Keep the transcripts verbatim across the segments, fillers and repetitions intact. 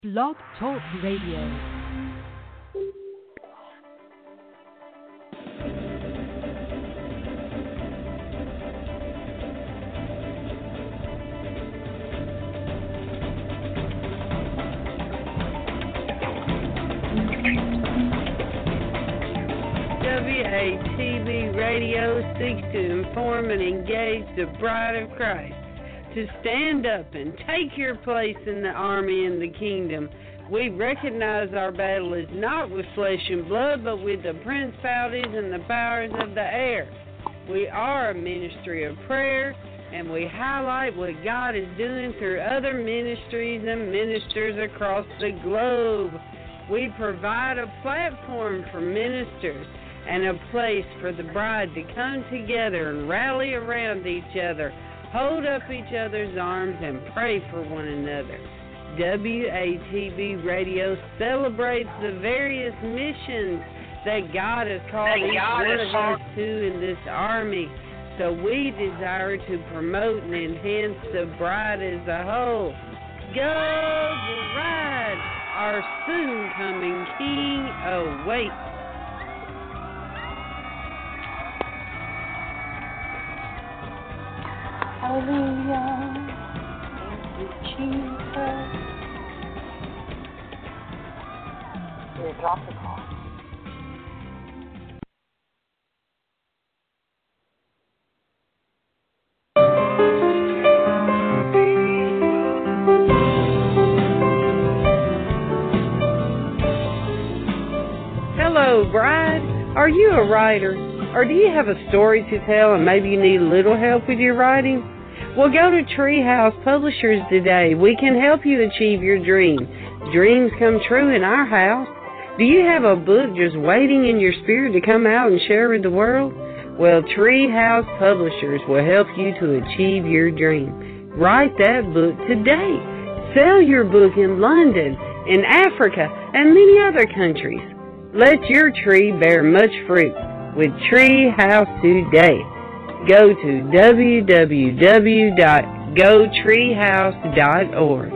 Blog Talk Radio. W A T B Radio seeks to inform and engage the bride of Christ to stand up and take your place in the army and the kingdom. We recognize our battle is not with flesh and blood, but with the principalities and the powers of the air. We are a ministry of prayer, and we highlight what God is doing through other ministries and ministers across the globe. We provide a platform for ministers and a place for the bride to come together and rally around each other, hold up each other's arms, and pray for one another. W A T B Radio celebrates the various missions that God has called each one of us to in this army. So we desire to promote and enhance the bride as a whole. Go bride! Our soon-coming King awaits. Hallelujah. Thank you, Jesus. Here, drop the call. Hello, bride. Are you a writer? Or do you have a story to tell and maybe you need a little help with your writing? Well, go to Treehouse Publishers today. We can help you achieve your dream. Dreams come true in our house. Do you have a book just waiting in your spirit to come out and share with the world? Well, Treehouse Publishers will help you to achieve your dream. Write that book today. Sell your book in London, in Africa, and many other countries. Let your tree bear much fruit with Treehouse today. Go to w w w dot go treehouse dot org.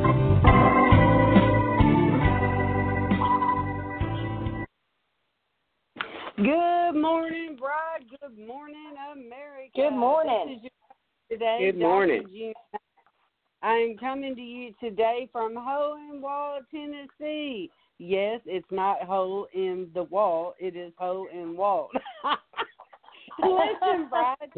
Good morning, bride. Good morning, America. Good morning. This is your today, Good morning. Doctor June. I'm coming to you today from Hole in Wall, Tennessee. Yes, it's not hole in the wall. It is hole in wall. Listen, bride.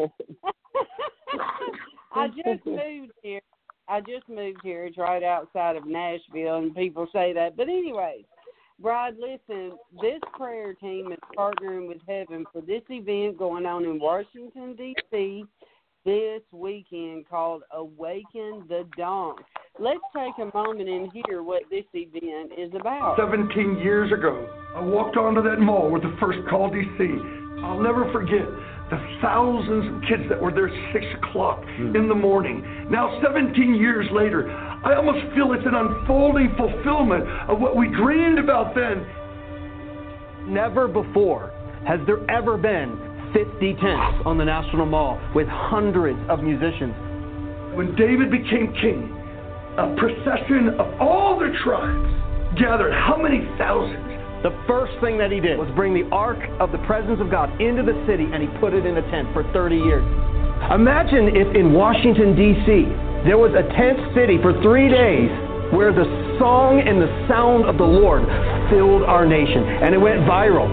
I just moved here. I just moved here. It's right outside of Nashville, and people say that. But anyways, bride, listen, this prayer team is partnering with heaven for this event going on in Washington, D C this weekend called Awaken the Dawn. Let's take a moment and hear what this event is about. seventeen years ago, I walked onto that mall with the first Call D C. I'll never forget the thousands of kids that were there at six o'clock mm. in the morning. Now, seventeen years later, I almost feel it's an unfolding fulfillment of what we dreamed about then. Never before has there ever been fifty tents on the National Mall with hundreds of musicians. When David became king, a procession of all the tribes gathered. How many thousands? The first thing that he did was bring the Ark of the Presence of God into the city, and he put it in a tent for thirty years. Imagine if in Washington, D C, there was a tent city for three days where the song and the sound of the Lord filled our nation, and it went viral.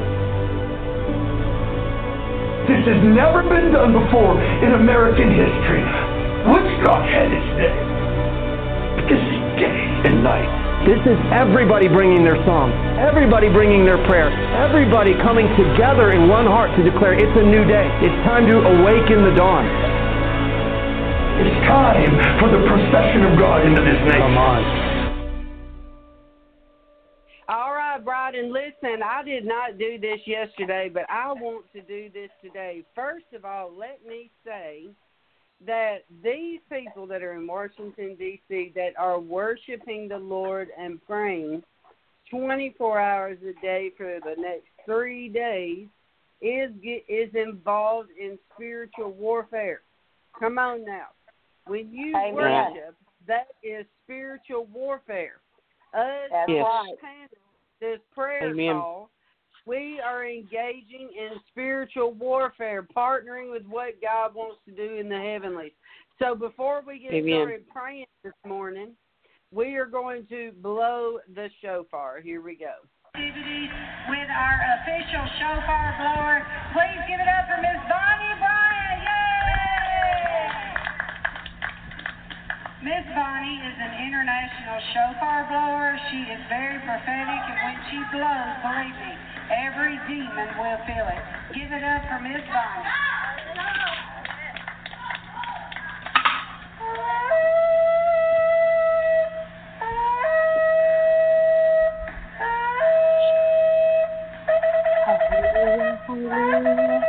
This has never been done before in American history. Woodstock had its day. But this is day and night. This is everybody bringing their song, everybody bringing their prayer, everybody coming together in one heart to declare it's a new day. It's time to awaken the dawn. It's time for the procession of God into this nation. Come on. All right, bride, and listen, I did not do this yesterday, but I want to do this today. First of all, let me say that these people that are in Washington, D C, that are worshiping the Lord and praying twenty-four hours a day for the next three days is is involved in spiritual warfare. Come on now. When you Amen. worship, that is spiritual warfare. Us, That's Yes. right. panel, this prayer Amen. call, we are engaging in spiritual warfare, partnering with what God wants to do in the heavenlies. So before we get Amen. started praying this morning, we are going to blow the shofar. Here we go. With our official shofar blower, please give it up for Miss Bonnie Bryant. Yay! Miss Bonnie is an international shofar blower. She is very prophetic, and when she blows, believe me, every demon will feel it. Give it up for Miss Bonnie. Hallelujah, hallelujah.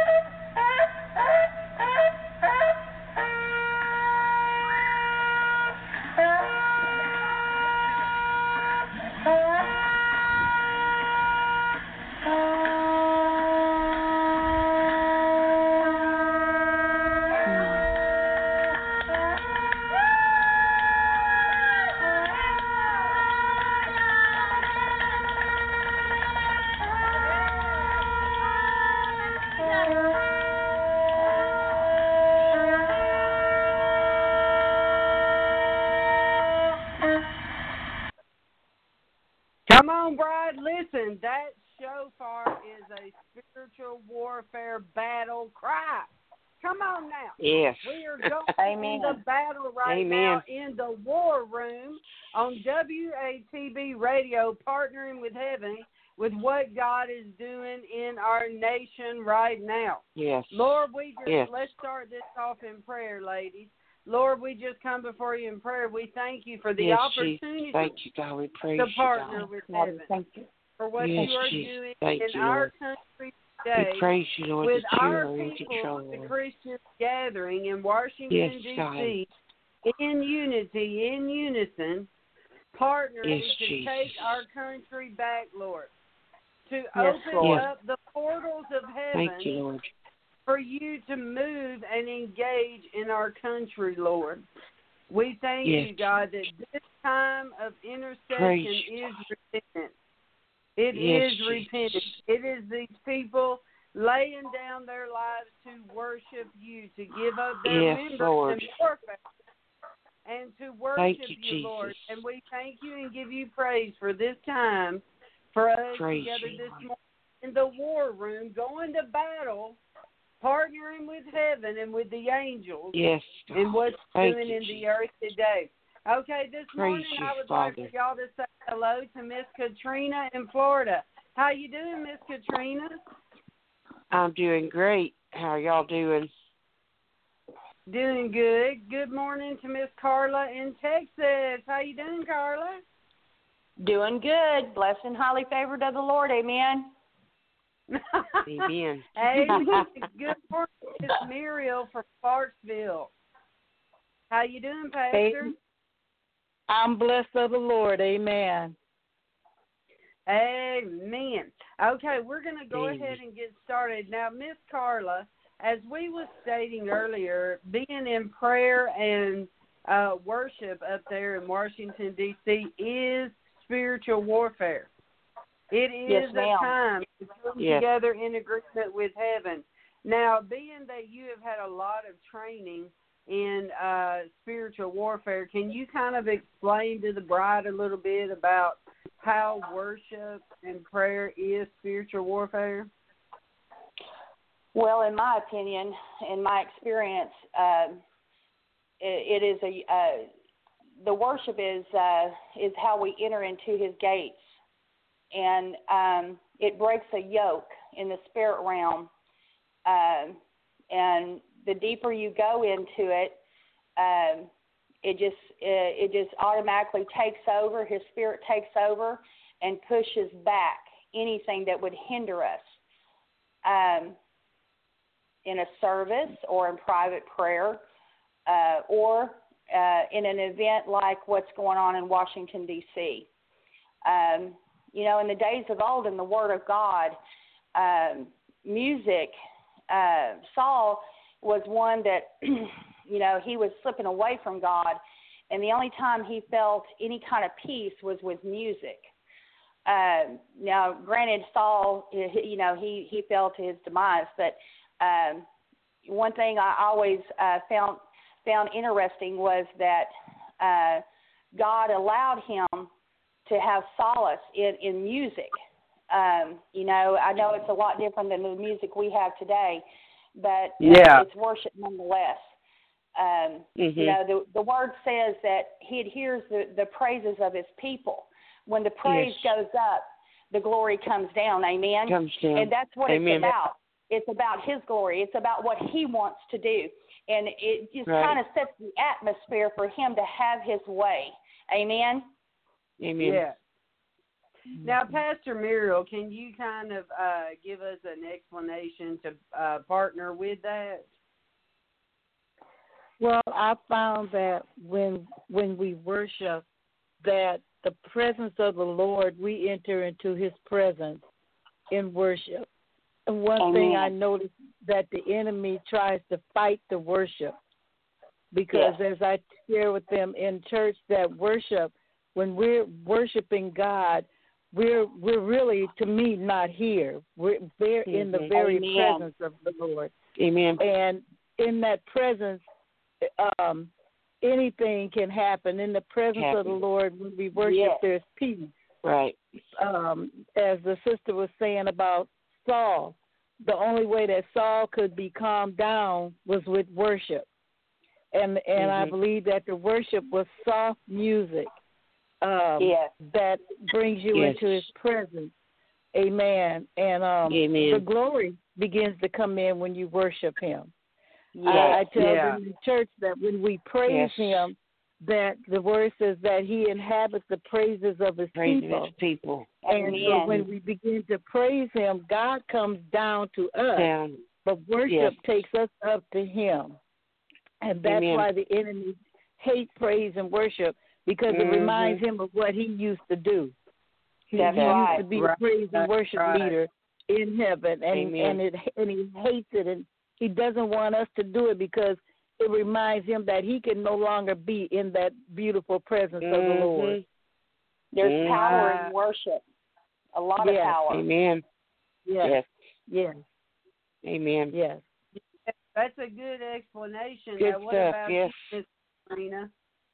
Come on, Bride. Listen, that shofar is a spiritual warfare battle cry. Come on now. Yes. We are going Amen. in the battle right Amen. now in the war room on W A T B Radio, partnering with heaven with what God is doing in our nation right now. Yes. Lord, we just, Yes. let's start this off in prayer, ladies. Lord, we just come before you in prayer. We thank you for the yes, opportunity Jesus. Thank you, God. We praise to you, partner God. with Lord, heaven thank you. for what Yes, you are Jesus. doing Thank in you, our Lord. country today We praise you, Lord, with that you our are in people, control, the Lord. Christian gathering in Washington, Yes, D God. C, in unity, in unison, partnering Yes, to Jesus. take our country back, Lord, to Yes, open Lord. up the portals of heaven Thank you, Lord. for you to move and engage in our country, Lord. We thank Yes. you, God, that this time of intercession Praise you, is repentance. It Yes, is repentance. Jesus. It is these people laying down their lives to worship you, to give up their Yes, members Lord. and warfare, and to worship Thank you, you, Lord. Jesus. And we thank you and give you praise for this time, for us Praise together you, this Lord. morning in the war room, going to battle, partnering with heaven and with the angels Yes, God. and what's Thank doing you, in the Jesus. earth today. Okay, this Praise morning you, I would Father. like for y'all to say hello to Miss Katrina in Florida. How you doing, Miss Katrina? I'm doing great. How are y'all doing? Doing good. Good morning to Miss Carla in Texas. How you doing, Carla? Doing good. Blessed and highly favored of the Lord. Amen. Amen. Hey, good morning, Miss Muriel from Clarksville. How you doing, Pastor? I'm blessed of the Lord. Amen. Amen. Okay, we're going to go Amen. ahead and get started. Now, Miss Carla, as we were stating earlier, being in prayer and uh, worship up there in Washington, D C is spiritual warfare. It is Yes, a ma'am. time to come Yes. together in agreement with heaven. Now, being that you have had a lot of training in uh, spiritual warfare, can you kind of explain to the bride a little bit about how worship and prayer is spiritual warfare? Well, in my opinion, in my experience, uh, it, it is a uh, the worship is uh, is how we enter into His gates, and um, it breaks a yoke in the spirit realm. Uh, and the deeper you go into it, um, it just it, it just automatically takes over. His spirit takes over and pushes back anything that would hinder us. Um, in a service or in private prayer, uh, or uh, in an event like what's going on in Washington, D C Um, you know, in the days of old, in the Word of God, um, music, uh, Saul was one that, you know, he was slipping away from God, and the only time he felt any kind of peace was with music. Um, now, granted, Saul, you know, he, he fell to his demise, but um, one thing I always uh, found found interesting was that uh, God allowed him to have solace in, in music. Um, you know, I know it's a lot different than the music we have today, but yeah. uh, it's worship nonetheless. Um, mm-hmm. You know, the, the word says that he adheres the, the praises of his people. When the praise yes. goes up, the glory comes down. Amen? Comes down. And that's what Amen. it's about. It's about his glory. It's about what he wants to do. And it just right. kind of sets the atmosphere for him to have his way. Amen? Amen. Yeah. Now, Pastor Muriel, can you kind of uh, give us an explanation to uh, partner with that? Well, I found that when when we worship, that the presence of the Lord, we enter into his presence in worship. And one Amen. thing I noticed, that the enemy tries to fight the worship, because yes. as I share with them in church, that worship, when we're worshiping God, we're we're really, to me, not here. We're we're mm-hmm. in the very Amen. presence of the Lord. Amen. And in that presence, um, anything can happen. In the presence happen. of the Lord, when we worship, yes. there's peace. Right. Um, as the sister was saying about Saul, the only way that Saul could be calmed down was with worship. And and mm-hmm. I believe that the worship was soft music um, yes. that brings you yes. into his presence. Amen. And um, Amen. the glory begins to come in when you worship him. Yes. I, I tell yeah. them in church that when we praise yes. him, that the word says that he inhabits the praises of his praise people. his people. And Amen. so when we begin to praise him, God comes down to us, Down. but worship yes. takes us up to him. And that's Amen. why the enemy hates praise and worship, because mm-hmm. it reminds him of what he used to do. He, That's he right. used to be Right. a praise and worship Right. leader in heaven, and Amen. and it and he hates it, and he doesn't want us to do it because it reminds him that he can no longer be in that beautiful presence mm-hmm. of the Lord. There's mm-hmm. power in worship. A lot yes. of power. Amen. Yes. Yes. Yes. Amen. Yes. That's a good explanation. Good now, what stuff, about yes. you, Miss Marina?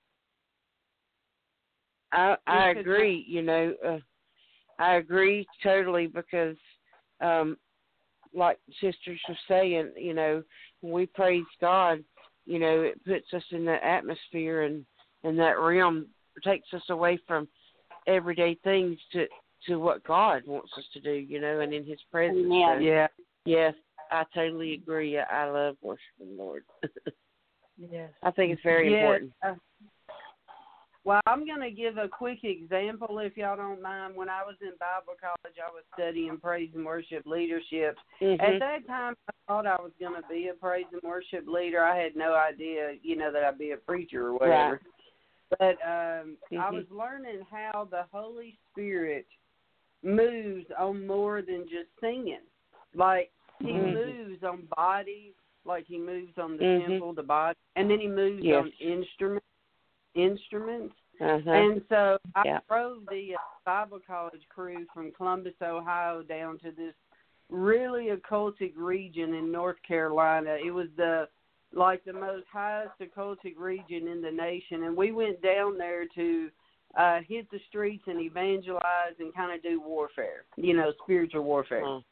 I I Because agree. You know, uh, I agree totally, because, um, like sisters were saying, you know, when we praise God, you know, it puts us in that atmosphere and in that realm, takes us away from everyday things to to what God wants us to do, you know, and in His presence. Amen. So, Yeah. yes, I totally agree. I, I love worshiping the Lord. Yes. I think it's very Yeah. important. Uh, well, I'm going to give a quick example, if y'all don't mind. When I was in Bible college, I was studying praise and worship leadership. Mm-hmm. At that time, I thought I was going to be a praise and worship leader. I had no idea, you know, that I'd be a preacher or whatever. Right. But um, mm-hmm. I was learning how the Holy Spirit moves on more than just singing. Like, He mm-hmm. moves on bodies, like He moves on the mm-hmm. temple, the body, and then He moves yes. on instruments. instruments. Uh-huh. And so I yeah. drove the uh, Bible college crew from Columbus, Ohio, down to this really occultic region in North Carolina. It was the like the most highest occultic region in the nation, and we went down there to uh, hit the streets and evangelize and kind of do warfare, you know, spiritual warfare. Oh.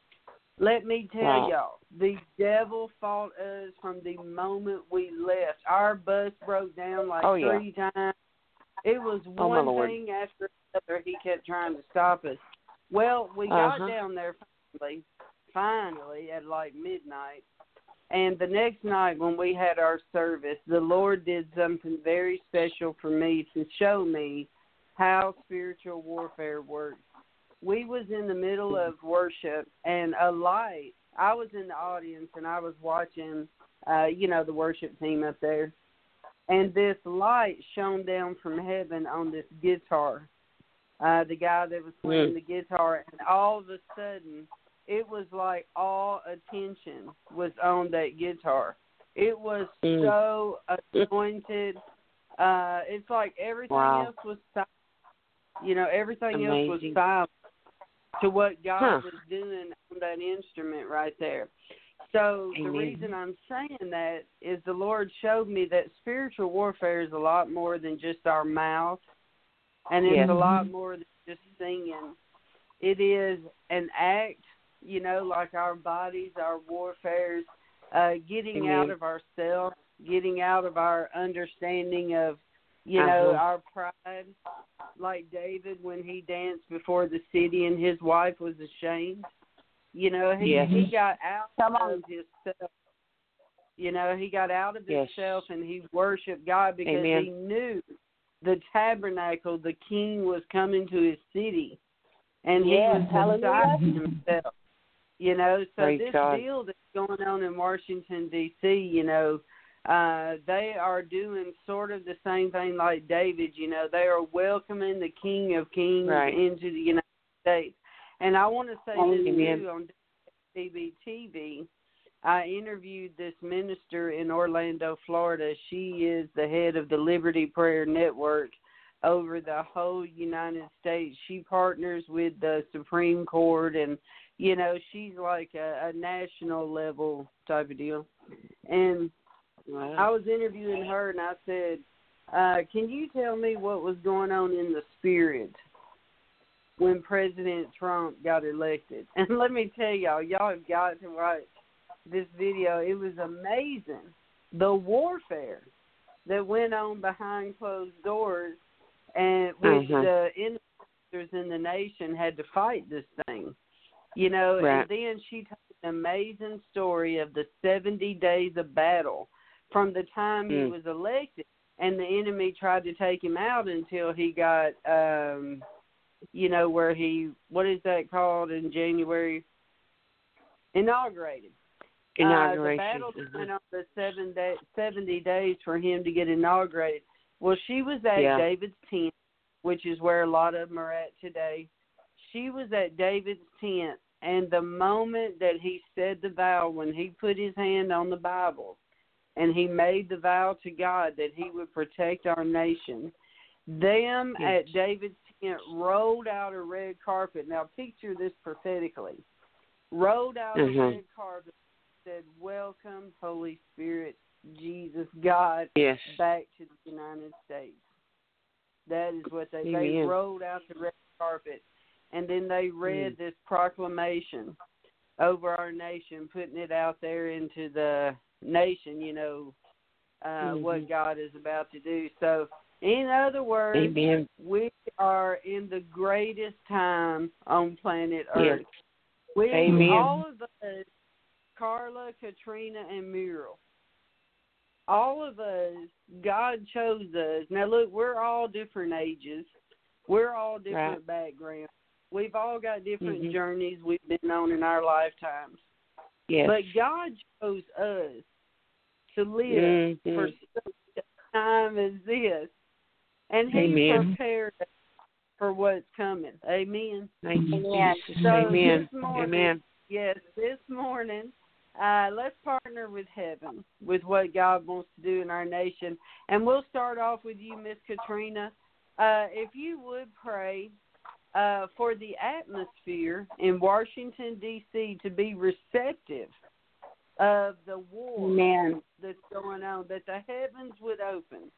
Let me tell wow. y'all, the devil fought us from the moment we left. Our bus broke down like oh, three yeah. times. It was oh, one my thing after another. He kept trying to stop us. Well, we uh-huh. got down there finally, finally at like midnight. And the next night when we had our service, the Lord did something very special for me to show me how spiritual warfare works. We was in the middle of worship, and a light, I was in the audience, and I was watching, uh, you know, the worship team up there. And this light shone down from heaven on this guitar, uh, the guy that was playing mm. the guitar. And all of a sudden, it was like all attention was on that guitar. It was mm. so anointed. Uh, it's like everything Wow. else was silent. You know, everything Amazing. else was silent to what God Huh. was doing on that instrument right there. So Amen. the reason I'm saying that is the Lord showed me that spiritual warfare is a lot more than just our mouth, and it's Yes. a lot more than just singing. It is an act, you know, like our bodies, our warfares, uh, getting Amen. out of ourselves, getting out of our understanding of, you know, Uh-huh. our pride, like David when he danced before the city and his wife was ashamed. You know, he Yes. he got out Come on. of himself. You know, he got out of Yes. himself and he worshiped God because Amen. he knew the tabernacle, the king was coming to his city, and Yes, he was hallelujah. beside himself. You know, so Praise this God. deal that's going on in Washington, D C, you know, uh, they are doing sort of the same thing like David. You know, they are welcoming the King of Kings Right. into the United States. And I want to say this Amen. too on T V T V. I interviewed this minister in Orlando, Florida. She is the head of the Liberty Prayer Network over the whole United States. She partners with the Supreme Court, and, you know, she's like a, a national level type of deal. And Wow. I was interviewing her, and I said, uh, can you tell me what was going on in the spirit when President Trump got elected? And let me tell y'all, y'all have got to watch this video. It was amazing, the warfare that went on behind closed doors, and which Mhm. the investors in the nation had to fight this thing. You know, Right. and then she told an amazing story of the seventy days of battle from the time he Mm. was elected, and the enemy tried to take him out until he got, um, you know, where he, what is that called in January? Inaugurated. Inauguration. Uh, the battle Mhm. went on the seven day, seventy days for him to get inaugurated. Well, she was at Yeah. David's tent, which is where a lot of them are at today. She was at David's tent, and the moment that he said the vow, when he put his hand on the Bible, and he made the vow to God that he would protect our nation, them Yes. at David's tent rolled out a red carpet. Now, picture this prophetically. Rolled out Mhm. a red carpet, said, "Welcome, Holy Spirit, Jesus, God, Yes. back to the United States." That is what they, they Amen. rolled out the red carpet, and then they read Mm. this proclamation over our nation, putting it out there into the nation, you know, uh, Mhm. what God is about to do. So, in other words, Amen. we are in the greatest time on planet Yes. Earth. We, Amen. all of us, Carla, Katrina, and Muriel, all of us, God chose us. Now, look, we're all different ages. We're all different backgrounds. We've all got different Mhm. journeys we've been on in our lifetimes. Yes. But God chose us to live Mhm. for such a time as this. And He Amen. prepared us for what's coming. Amen. Thank you, Amen. Jesus. So Amen. this morning, Amen. Yes, this morning, uh, let's partner with heaven, with what God wants to do in our nation. And we'll start off with you, Miss Katrina. Uh, if you would pray uh, for the atmosphere in Washington, D C to be receptive of the war Amen. that's going on, that the heavens would open.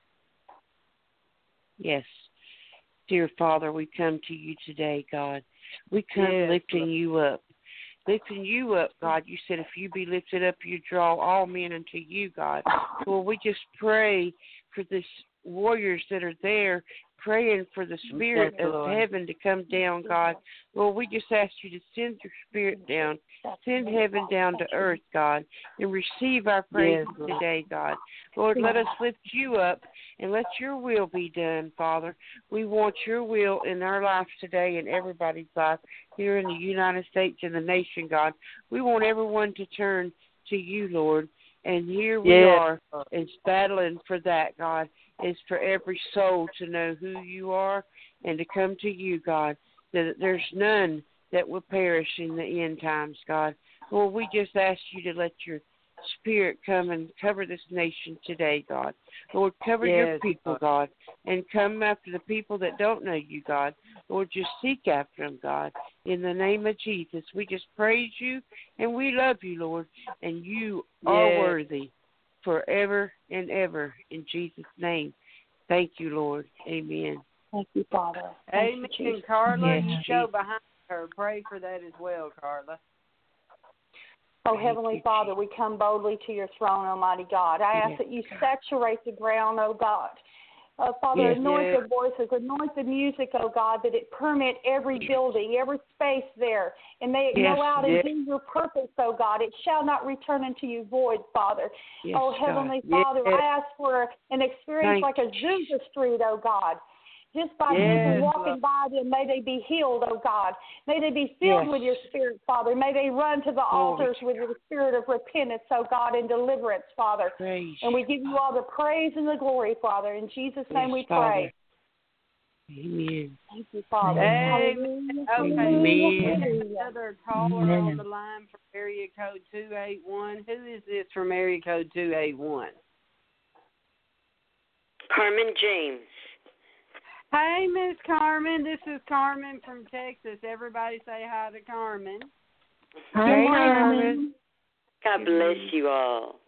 Yes. Dear Father, we come to you today, God. We come Yes, lifting Lord. you up. Lifting you up, God. You said if you be lifted up, you draw all men unto you, God. Well, we just pray for the warriors that are there, praying for the spirit Yes, of Lord. heaven to come down, God. Lord, we just ask you to send your spirit down. Send heaven down to earth, God, and receive our praise Yes, Lord. today, God. Lord, let us lift you up and let your will be done, Father. We want your will in our lives today and everybody's life here in the United States and the nation, God. We want everyone to turn to you, Lord. And here we Yes. are, and battling for that, God, is for every soul to know who you are and to come to you, God, that there's none that will perish in the end times, God. Lord, we just ask you to let your Spirit come and cover this nation today, God. Lord, cover yes, your people, God, and come after the people that don't know you, God. Lord, just seek after them, God. In the name of Jesus, we just praise you and we love you, Lord, and you are yes. worthy forever and ever. In Jesus' name, thank you, Lord. Amen. Thank you, Father. Thank Amen. you, Jesus. Carla, Yes, you Jesus. go behind her. Pray for that as well, Carla. Oh, Thank Heavenly you, Father, we come boldly to your throne, Almighty God. I ask Yes. that you saturate the ground, oh God. Uh, Father, Yes. anoint Yes. the voices, anoint the music, oh God, that it permit every building, every space there, and may it Yes. go out Yes. and do your purpose, oh God. It shall not return unto you void, Father. Yes, oh, Heavenly God. Father, Yes. I ask for an experience Thank like a Azusa Street, oh God. Just by Yes, people walking Lord. by them, may they be healed, oh God. May they be filled Yes. with your Spirit, Father. May they run to the altars with your spirit of repentance, oh God, and deliverance, Father. Praise. And we give you all the praise and the glory, Father. In Jesus' name Yes, we Father. pray. Amen. Thank you, Father. Amen. Okay, Amen. we have another caller Amen. on the line from area code two eight one. Who is this from area code two eight one? Carmen James. Hey, Miss Carmen. This is Carmen from Texas. Everybody say hi to Carmen. Hey, Carmen. God bless you all.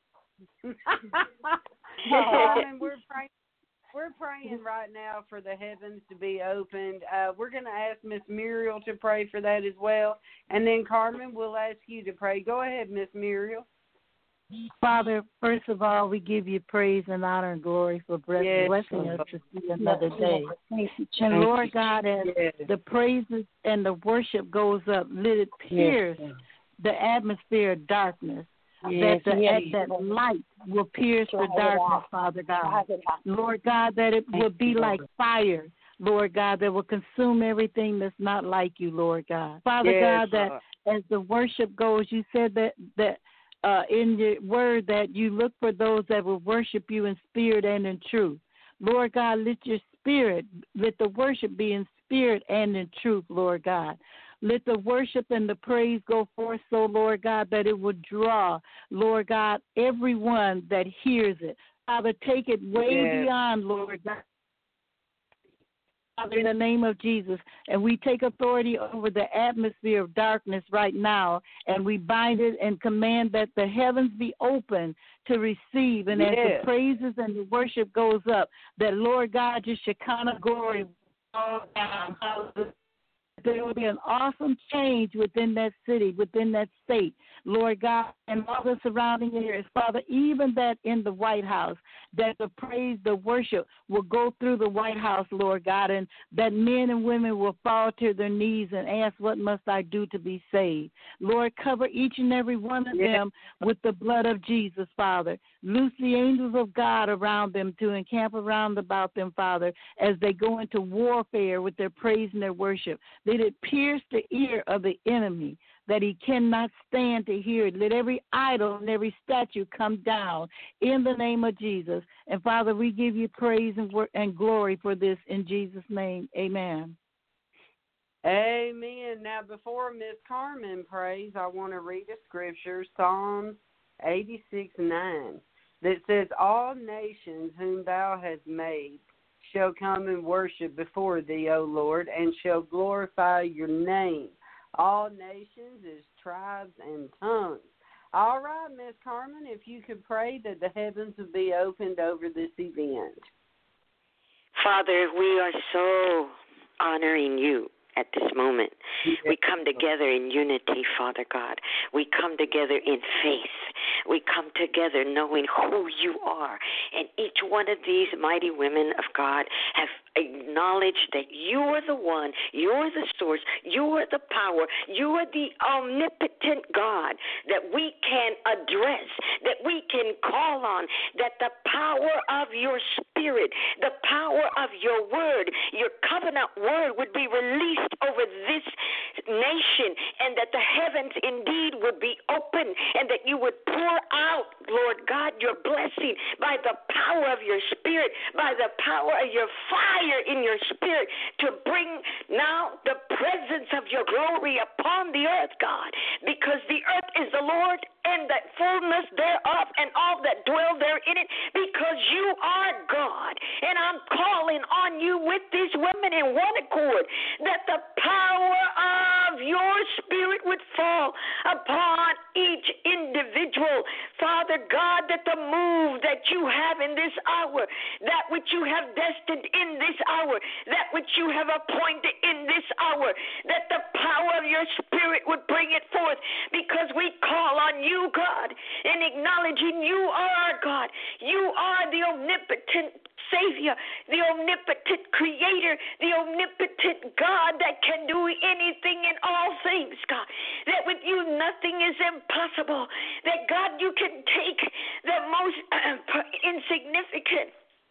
Carmen, we're praying. We're praying right now for the heavens to be opened. Uh, we're going to ask Miss Muriel to pray for that as well, and then Carmen, we'll ask you to pray. Go ahead, Miss Muriel. Father, first of all, we give you praise and honor and glory for bless- Yes, blessing Lord. us to see another day. Thank you, And Thank Lord you. God, as Yes. the praises and the worship goes up, let it pierce Yes. the atmosphere of darkness. Yes. that the Yes. that light will pierce the darkness, Father God. Lord God, that it will be like fire, Lord God, that will consume everything that's not like you, Lord God. Father Yes, God, that Lord. as the worship goes, you said that that uh, in your word that you look for those that will worship you in spirit and in truth. Lord God, let your spirit, let the worship be in spirit and in truth, Lord God. Let the worship and the praise go forth so, Lord God, that it would draw, Lord God, everyone that hears it. Father, take it way Yes. beyond, Lord God. Father, in the name of Jesus, and we take authority over the atmosphere of darkness right now, and we bind it and command that the heavens be open to receive, and as Yes. the praises and the worship goes up, that, Lord God, your Shekinah glory fall down. There will be an awesome change within that city, within that state, Lord God, and all the surrounding areas. Father, even that in the White House, that the praise, the worship will go through the White House, Lord God, and that men and women will fall to their knees and ask, what must I do to be saved? Lord, cover each and every one of Yes. them with the blood of Jesus, Father. Loose the angels of God around them to encamp around about them, Father, as they go into warfare with their praise and their worship. Let it pierce the ear of the enemy, that he cannot stand to hear it. Let every idol and every statue come down in the name of Jesus. And, Father, we give you praise and, wor- and glory for this in Jesus' name. Amen. Amen. Now, before Miss Carmen prays, I want to read a scripture, Psalms eighty-six nine, that says, all nations whom thou hast made shall come and worship before thee, O Lord, and shall glorify your name. All nations is tribes and tongues. All right, Miss Carmen, if you could pray that the heavens would be opened over this event. Father, we are so honoring you at this moment. We come together in unity, Father God. We come together in faith. We come together knowing who you are. And each one of these mighty women of God have acknowledged that you are the one, you are the source, you are the power, you are the omnipotent God that we can address, that we can call on, that the power of your spirit, the power of your word, your covenant word would be released over this nation, and that the heavens indeed would be open, and that you would pour out, Lord God, your blessing by the power of your spirit, by the power of your fire in your spirit, to bring now the presence of your glory upon the earth, God, because the earth is the Lord and the fullness thereof, and all that dwell therein it, because you are God. And I'm calling on you with these women in one accord, that the power of your Spirit would fall upon each individual. Father God, that the move that you have in this hour, that which you have destined in this hour, that which you have appointed in this hour, that the power of your Spirit would bring it forth, because we call on you, God, and acknowledging you are our God. You are the omnipotent Savior, the omnipotent Creator, the omnipotent God that can do anything and all things, God. That with you nothing is impossible. That, God, you can take the most uh, insignificant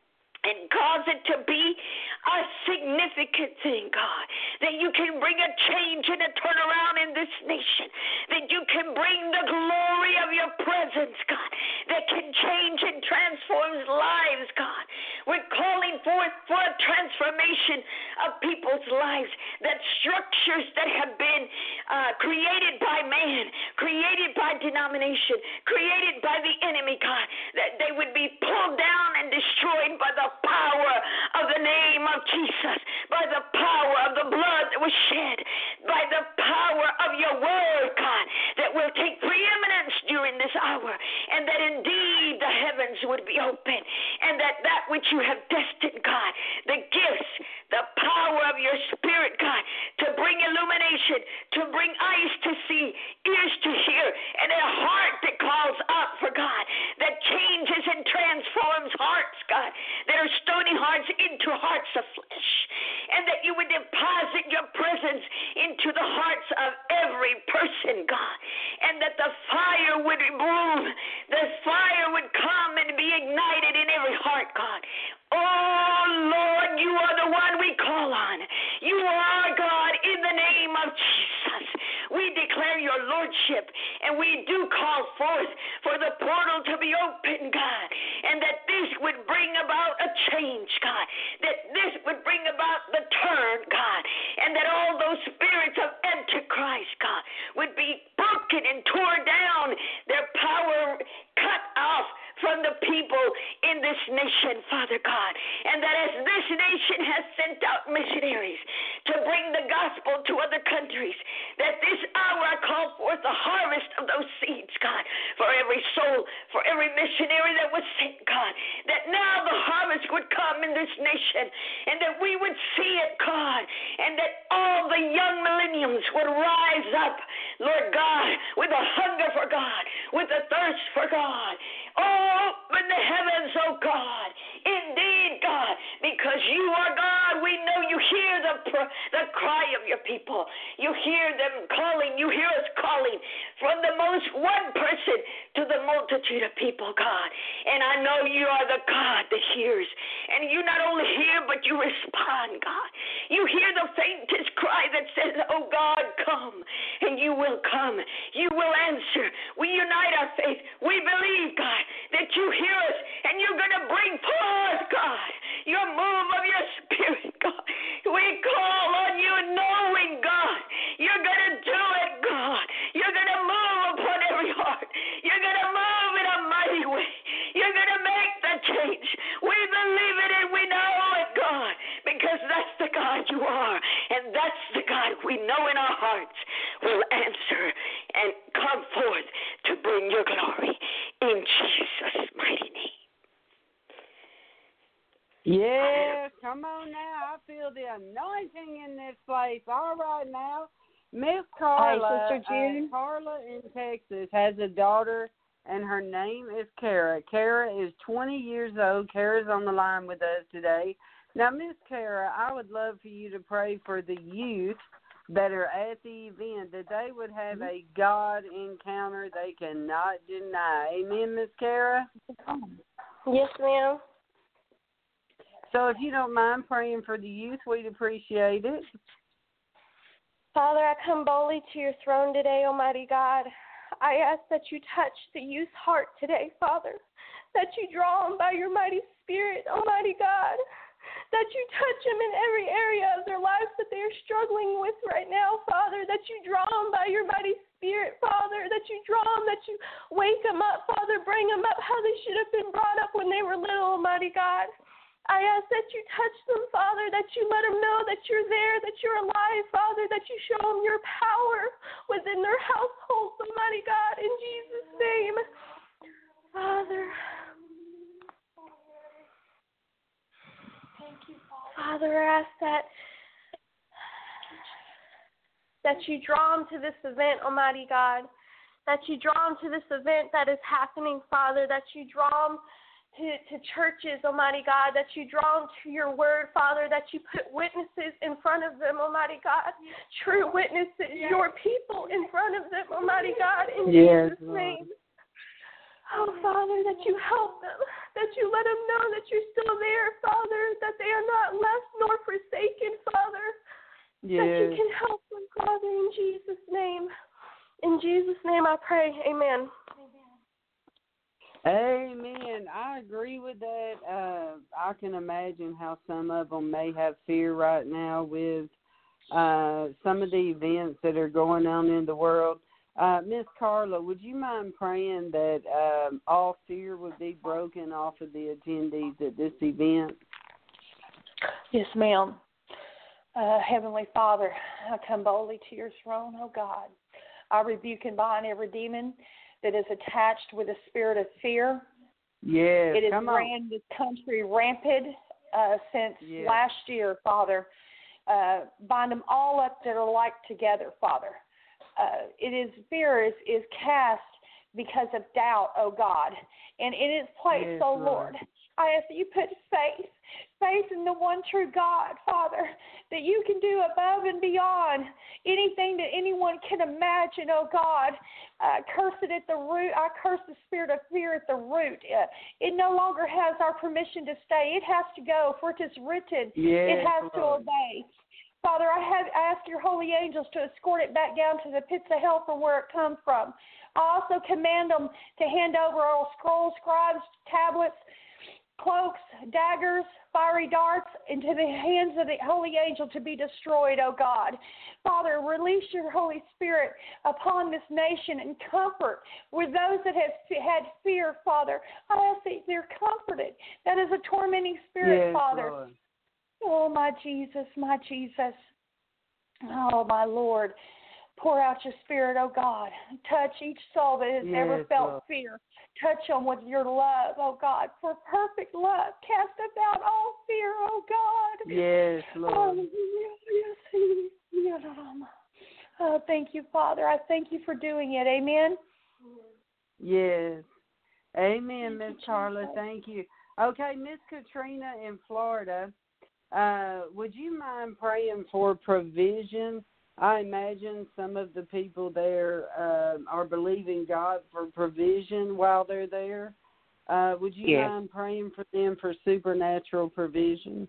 and cause it to be a significant thing, God. That you can bring a change and a turnaround in this nation. That you can bring the glory of your presence, God, that can change and transform lives, God. We're calling forth for a transformation of people's lives, that structures that have been uh, created by man, created by denomination, created by the enemy, God, that they would be pulled down and destroyed by the power of the name of Jesus, by the power of the blood that was shed, by the power of your word, God, that will take preeminence during this hour, and that indeed the heavens would be open, and that that which you have destined, God, the gifts, the power of your Spirit, God, to bring illumination, to bring eyes to see, ears to hear, and a heart that calls up for God, that changes and transforms hearts, God, that are stony hearts into hearts of flesh, and that you would deposit your presence into the hearts of every person, God, and that the fire would bloom, the fire would come and be ignited in every heart, God. Oh, Lord, you are the one we call on. You are God in the name of Jesus. We declare your lordship, and we do call forth for the portal to be open, God, and that this would bring about a change, God, that this would bring about the turn, God, and that all those spirits of Antichrist, God, would be broken and torn down, their power cut off from the people in this nation, Father God, and that as this nation has sent out missionaries to bring the gospel to other countries, that this hour I call forth the harvest of those seeds, God, for every soul, for every missionary that was sent, God, that now the harvest would come in this nation, and that we would see it, God, and that all the young millenniums would rise up, Lord God, with a hunger for God, with a thirst for God. Open the heavens, oh God, indeed, God, because you are God. We know you hear the pr- the cry of your people. You hear them calling. You hear us calling from the most one person to the multitude of people, God. And I know you are the God that hears. And you not only hear, but you respond, God. You hear the faintest cry that says, oh God, come. And you will come. You will answer. We unite our faith. We believe, God, that you hear us, and you're going to bring forth, God, your move of your Spirit, God. We call on you knowing, God, you're going to do it, God. You're going to move upon every heart. You're going to move in a mighty way. You're going to make the change. We believe it and we know it, God, because that's the God you are, and that's the God we know in our hearts will answer and come forth to bring your glory in Jesus' mighty name. Yeah, come on now. I feel the anointing in this place. All right now. Miss Carla, Hi, Sister June. Uh, Carla in Texas has a daughter, and her name is Kara. Kara is twenty years old. Kara's on the line with us today. Now, Miss Kara, I would love for you to pray for the youth that are at the event, that they would have a God encounter they cannot deny. Amen, Miss Kara? Yes, ma'am. So if you don't mind praying for the youth, we'd appreciate it. Father, I come boldly to your throne today, Almighty God. I ask that you touch the youth's heart today, Father, that you draw them by your mighty Spirit, Almighty God, that you touch them in every area of their lives that they are struggling with right now, Father, that you draw them by your mighty Spirit. Spirit, Father, that you draw them, that you wake them up, Father, bring them up how they should have been brought up when they were little, Almighty God. I ask that you touch them, Father, that you let them know that you're there, that you're alive, Father, that you show them your power within their households, Almighty God, in Jesus' name. Father, thank you, Father. Father, I ask that, that you draw them to this event, Almighty God, that you draw them to this event that is happening, Father, that you draw them To, to churches, Almighty God, that you draw them to your word, Father, that you put witnesses in front of them, Almighty God, true witnesses, yes. Your people in front of them, Almighty God, in yes, Jesus' Lord. Name. Oh, Father, that you help them, that you let them know that you're still there, Father, that they are not left nor forsaken, Father, yes. That you can help them, Father, in Jesus' name. In Jesus' name I pray, amen. Amen. I agree with that. Uh, I can imagine how some of them may have fear right now with uh, some of the events that are going on in the world. Uh, Miss Carla, would you mind praying that um, all fear would be broken off of the attendees at this event? Yes, ma'am. Uh, Heavenly Father, I come boldly to your throne, oh God. I rebuke and bind every demon that is attached with a spirit of fear. Yes, it has come on. ran this country rampant uh, since yes. last year, Father. Uh, bind them all up that are like together, Father. Uh, it is fear is, is cast because of doubt, oh God. And in its place, yes, oh Lord. Lord, I ask that you put faith, faith in the one true God, Father, that you can do above and beyond anything that anyone can imagine, oh God. Uh, curse it at the root. I curse the spirit of fear at the root. Uh, it no longer has our permission to stay. It has to go, for it is written. Yes, it has Lord. to obey. Father, I have asked your holy angels to escort it back down to the pits of hell from where it comes from. I also command them to hand over all scrolls, scribes, tablets, cloaks, daggers, fiery darts into the hands of the holy angel to be destroyed, O God. Father, release your Holy Spirit upon this nation and comfort with those that have had fear, Father. I ask that they're comforted. That is a tormenting spirit, yes, Father. Lord. Oh, my Jesus, my Jesus. Oh, my Lord. Pour out your spirit, oh God. Touch each soul that has yes, ever felt Lord. fear. Touch them with your love, oh God. For perfect love, cast about all fear, oh God. Yes, Lord. Oh, thank you, Father. I thank you for doing it. Amen. Yes. Amen, Miss Carla. Thank you. Okay, Miss Katrina in Florida, uh, would you mind praying for provision? I imagine some of the people there uh, are believing God for provision while they're there. Uh, would you yes. mind praying for them for supernatural provision?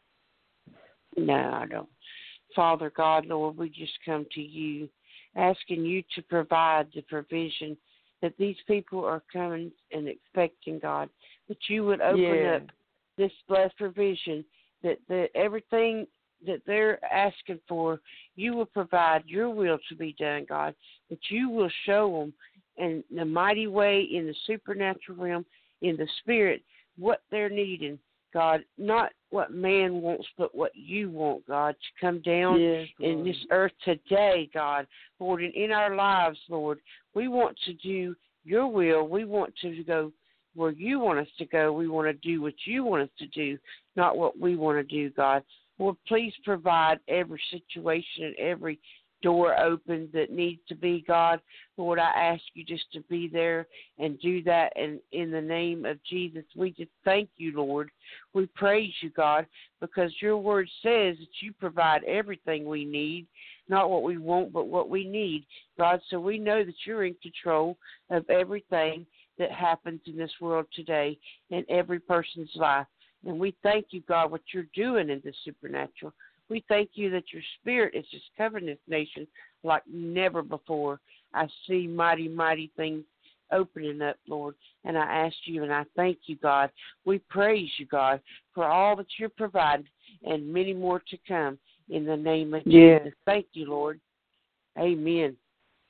No, I don't. Father God, Lord, we just come to you, asking you to provide the provision that these people are coming and expecting, God, that you would open yeah. up this blessed provision, that the, everything that they're asking for, you will provide your will to be done, God, that you will show them in the mighty way, in the supernatural realm, in the spirit, what they're needing, God, not what man wants, but what you want, God, to come down yes, in this earth today, God, Lord, and in our lives, Lord. We want to do your will. We want to go where you want us to go. We want to do what you want us to do, not what we want to do, God. Lord, please provide every situation and every door open that needs to be, God. Lord, I ask you just to be there and do that. And in the name of Jesus, we just thank you, Lord. We praise you, God, because your word says that you provide everything we need, not what we want, but what we need, God. So we know that you're in control of everything that happens in this world today in every person's life. And we thank you, God, what you're doing in the supernatural. We thank you that your spirit is just covering this nation like never before. I see mighty, mighty things opening up, Lord. And I ask you and I thank you, God. We praise you, God, for all that you're providing and many more to come in the name of yes. Jesus. Thank you, Lord. Amen.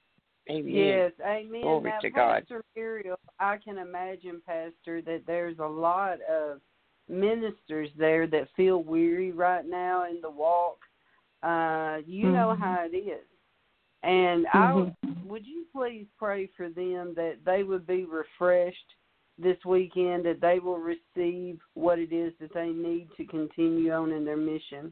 Amen. Yes, amen. Glory now, to God. Pastor Muriel, I can imagine, Pastor, that there's a lot of ministers there that feel weary right now in the walk. Uh, you mm-hmm. know how it is. And mm-hmm. I would, would you please pray for them that they would be refreshed this weekend, that they will receive what it is that they need to continue on in their mission?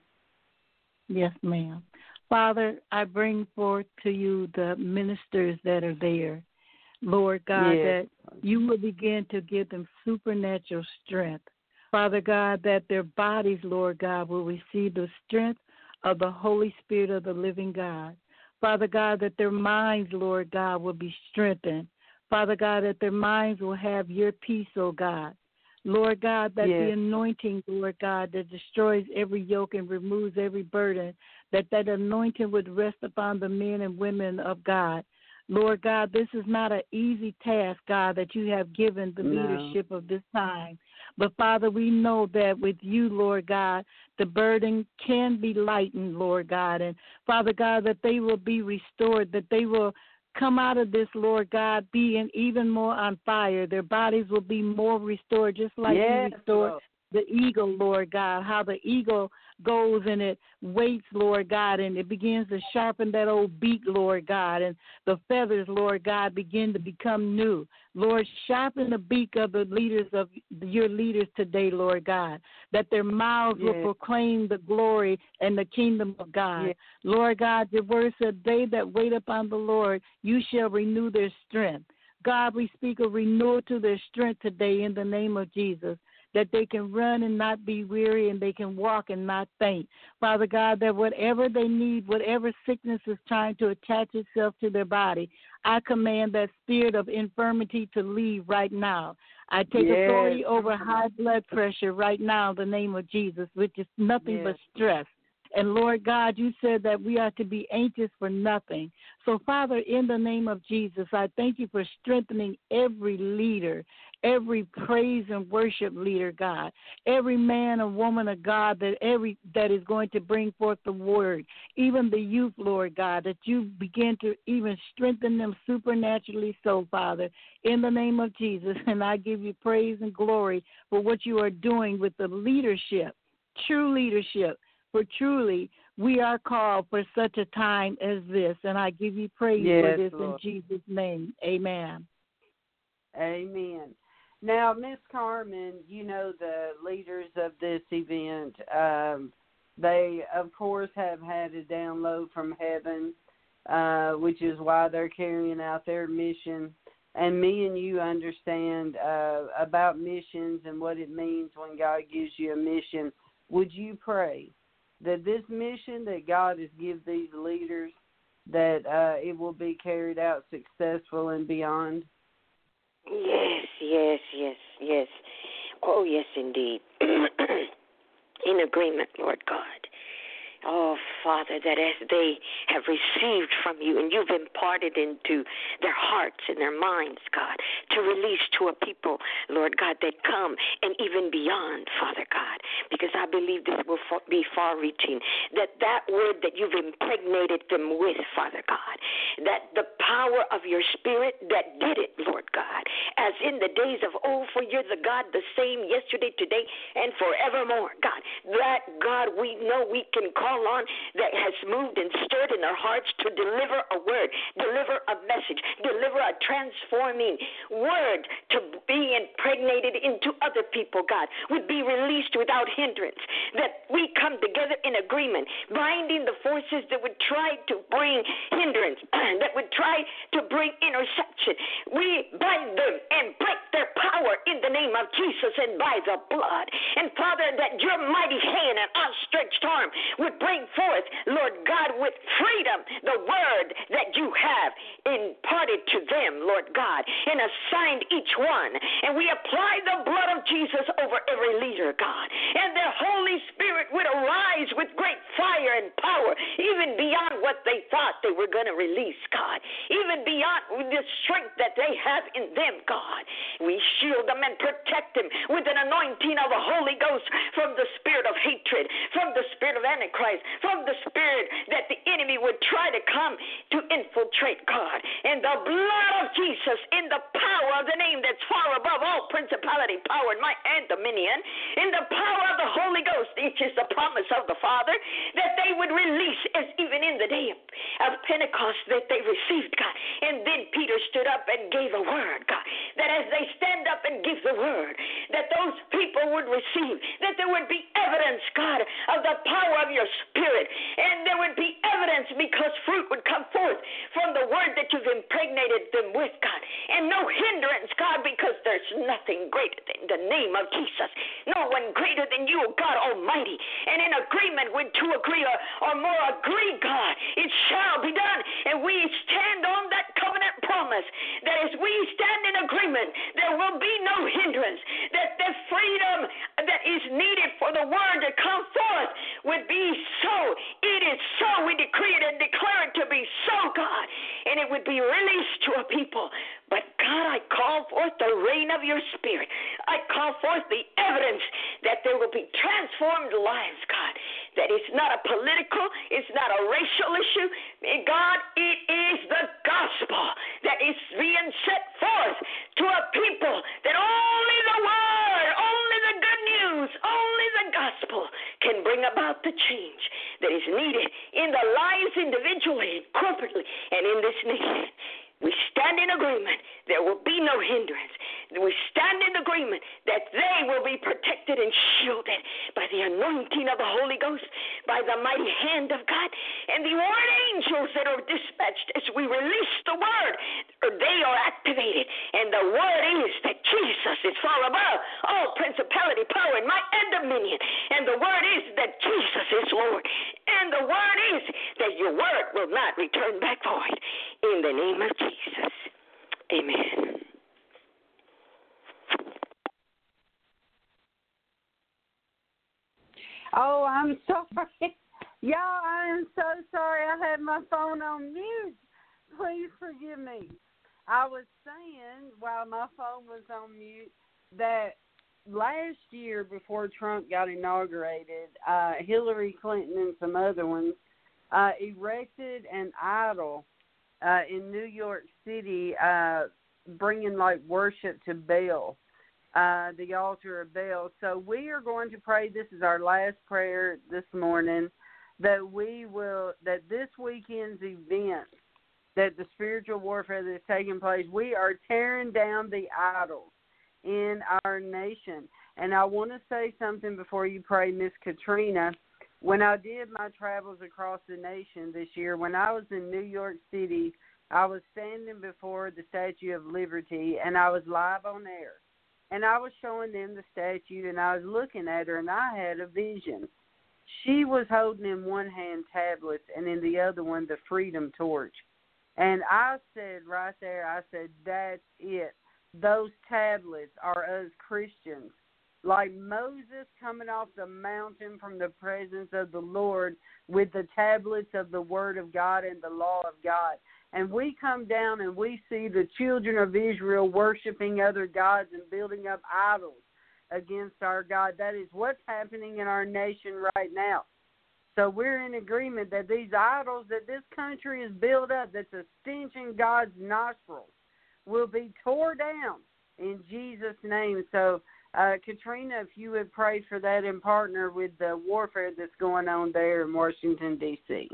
Yes, ma'am. Father, I bring forth to you the ministers that are there. Lord God, yes. that you will begin to give them supernatural strength. Father God, that their bodies, Lord God, will receive the strength of the Holy Spirit of the living God. Father God, that their minds, Lord God, will be strengthened. Father God, that their minds will have your peace, oh God. Lord God, that yes. the anointing, Lord God, that destroys every yoke and removes every burden, that that anointing would rest upon the men and women of God. Lord God, this is not an easy task, God, that you have given the no. leadership of this time. But, Father, we know that with you, Lord God, the burden can be lightened, Lord God. And, Father God, that they will be restored, that they will come out of this, Lord God, being even more on fire. Their bodies will be more restored, just like yes, you restored Lord. the eagle, Lord God, how the eagle goes and it waits, Lord God, and it begins to sharpen that old beak, Lord God, and the feathers, Lord God, begin to become new. Lord, sharpen the beak of the leaders of your leaders today, Lord God, that their mouths yes. will proclaim the glory and the kingdom of God. yes. Lord God, your word said, they that wait upon the Lord, you shall renew their strength. God, we speak of renewal to their strength today in the name of Jesus, that they can run and not be weary and they can walk and not faint. Father God, that whatever they need, whatever sickness is trying to attach itself to their body, I command that spirit of infirmity to leave right now. I take yes. authority over high blood pressure right now in the name of Jesus, which is nothing yes. but stress. And, Lord God, you said that we are to be anxious for nothing. So, Father, in the name of Jesus, I thank you for strengthening every leader, every praise and worship leader, God, every man or woman of God that every that is going to bring forth the word, even the youth, Lord God, that you begin to even strengthen them supernaturally so, Father, in the name of Jesus. And I give you praise and glory for what you are doing with the leadership, true leadership. For truly, we are called for such a time as this, and I give you praise yes, for this Lord. in Jesus' name. Amen. Amen. Now, Miss Carmen, you know the leaders of this event, um, they, of course, have had a download from heaven, uh, which is why they're carrying out their mission. And me and you understand uh, about missions and what it means when God gives you a mission. Would you pray that this mission that God has given these leaders, that uh, it will be carried out successful and beyond? Yes, yes, yes, yes. Oh, yes, indeed. In agreement, Lord God. Oh, Father, that as they have received from you and you've imparted into their hearts and their minds, God, to release to a people, Lord God, that come and even beyond, Father God, because I believe this will be far-reaching, that that word that you've impregnated them with, Father God, that the power of your Spirit that did it, Lord God, as in the days of old, for you're the God the same yesterday, today, and forevermore, God, that, God, we know we can call on that has moved and stirred in their hearts to deliver a word, deliver a message, deliver a transforming word to be impregnated into other people, God, would be released without hindrance, that we come together in agreement, binding the forces that would try to bring hindrance, that would try to bring interception. We bind them and break their power in the name of Jesus and by the blood. And Father, that your mighty hand and outstretched arm would bring forth, Lord God, with freedom, the word that you have imparted to them, Lord God, and assigned each one. And we apply the blood of Jesus over every leader, God. And the Holy Spirit would arise with great fire and power, even beyond what they thought they were going to release, God. Even beyond the strength that they have in them, God. We shield them and protect them with an anointing of the Holy Ghost from the spirit of hatred, from the spirit of Antichrist, lies from the spirit that the enemy would try to come to infiltrate, God. In the blood of Jesus, in the power of the name that's far above all principality, power, might, and dominion, in the power of the Holy Ghost, which is the promise of the Father, that they would release, as even in the day of Pentecost that they received, God. And then Peter stood up and gave a word, God, that as they stand up and give the word, that those people would receive, that there would be evidence, God, of the power of your Spirit, and there would be evidence because fruit would come forth from the word that you've impregnated them with, God, and no hindrance, God, because there's nothing greater than the name of Jesus, no one greater than you, God Almighty. And in agreement, when two agree or, or more agree, God, it shall be done. And we stand on that covenant promise that as we stand in agreement, there will be no hindrance, that the freedom that is needed for the word to come forth would be so. It is so. We decree it and declare it to be so, God, and it would be released to a people. But God, I call forth the rain of your Spirit. I call forth the evidence that there will be transformed lives, God, that it's not a political, it's not a racial issue. God, it is the gospel that is being set forth to a people, that only the word, only the good news, only the gospel can bring about the change that is needed in the lives individually, corporately, and in this nation. We stand in agreement. There will be no hindrance. We stand in agreement that they will be protected and shielded by the anointing of the Holy Ghost, by the mighty hand of God, and the warring angels that are dispatched as we release the word. They are activated, and the word is that Jesus is far above all principality, power, and might, and dominion. And the word is that Jesus is Lord. And the word is that your word will not return back void. In the name of Jesus. Amen. Oh, I'm sorry. Y'all, I am so sorry. I had my phone on mute. Please forgive me. I was saying while my phone was on mute that last year before Trump got inaugurated, uh, Hillary Clinton and some other ones uh, erected an idol Uh, in New York City, uh, bringing like worship to Baal, uh, the altar of Baal. So we are going to pray. This is our last prayer this morning, that we will, that this weekend's event, that the spiritual warfare that is taking place, we are tearing down the idols in our nation. And I want to say something before you pray, Miss Katrina. When I did my travels across the nation this year, when I was in New York City, I was standing before the Statue of Liberty, and I was live on air. And I was showing them the statue, and I was looking at her, and I had a vision. She was holding in one hand tablets, and in the other one the Freedom Torch. And I said right there, I said, that's it. Those tablets are us Christians. Like Moses coming off the mountain from the presence of the Lord with the tablets of the Word of God and the law of God. And we come down and we see the children of Israel worshiping other gods and building up idols against our God. That is what's happening in our nation right now. So we're in agreement that these idols that this country has built up, that's a stench in God's nostrils, will be tore down in Jesus' name. So Uh, Katrina, if you would pray for that and partner with the warfare that's going on there in Washington, D C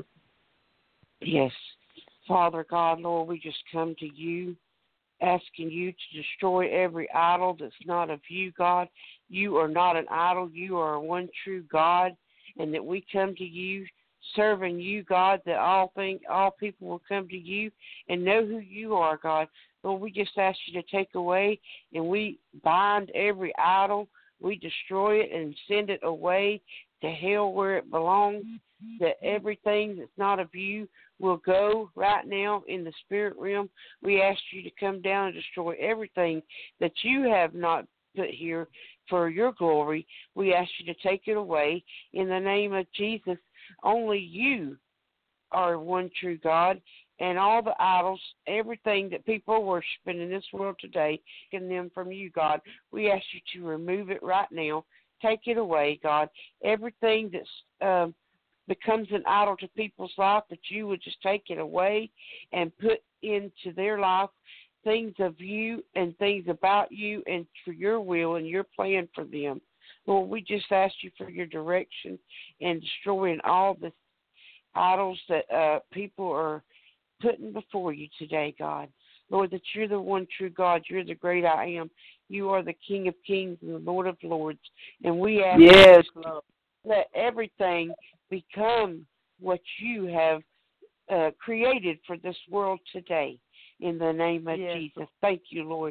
Yes. Father God, Lord, we just come to you, asking you to destroy every idol that's not of you, God. You are not an idol. You are one true God, and that we come to you, serving you, God, that all think, all people will come to you and know who you are, God. Lord, we just ask you to take away, and we bind every idol. We destroy it and send it away to hell where it belongs, that everything that's not of you will go right now in the spirit realm. We ask you to come down and destroy everything that you have not put here for your glory. We ask you to take it away in the name of Jesus. Only you are one true God. And all the idols, everything that people are worshiping in this world today, taking them from you, God, we ask you to remove it right now. Take it away, God. Everything that's um, becomes an idol to people's life, that you would just take it away and put into their life things of you and things about you and for your will and your plan for them. Lord, we just ask you for your direction in destroying all the idols that uh, people are putting before you today, God. Lord, that you're the one true God. You're the great I am. You are the King of kings and the Lord of lords. And we ask yes, you to let everything become what you have uh, created for this world today. In the name of yes. Jesus. Thank you, Lord.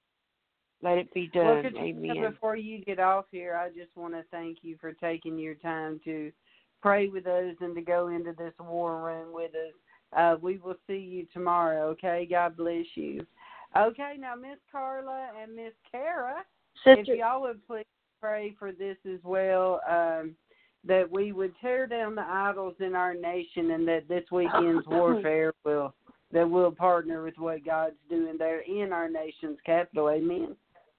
Let it be done. Well, Katrina, amen. Before you get off here, I just want to thank you for taking your time to pray with us and to go into this war room with us. Uh, we will see you tomorrow, okay? God bless you. Okay, now Miss Carla and Miss Kara, Sister, if y'all would please pray for this as well, um, that we would tear down the idols in our nation and that this weekend's warfare will, that we'll partner with what God's doing there in our nation's capital. Amen.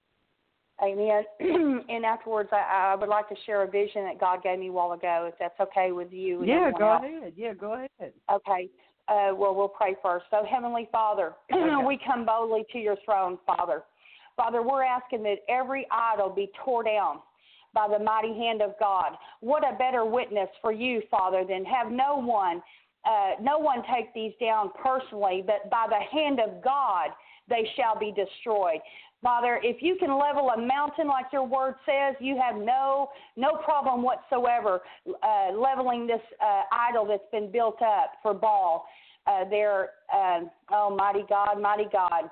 Amen. And afterwards, I, I would like to share a vision that God gave me a while ago, if that's okay with you. And Yeah, go else. ahead. Yeah, go ahead. Okay. Uh, well, we'll pray first. So, Heavenly Father, okay. We come boldly to your throne, Father. Father, we're asking that every idol be tore down by the mighty hand of God. What a better witness for you, Father, than have no one, uh, no one take these down personally, but by the hand of God they shall be destroyed. Father, if you can level a mountain like your word says, you have no no problem whatsoever uh, leveling this uh, idol that's been built up for Baal. Uh, there, uh, oh, mighty God, mighty God.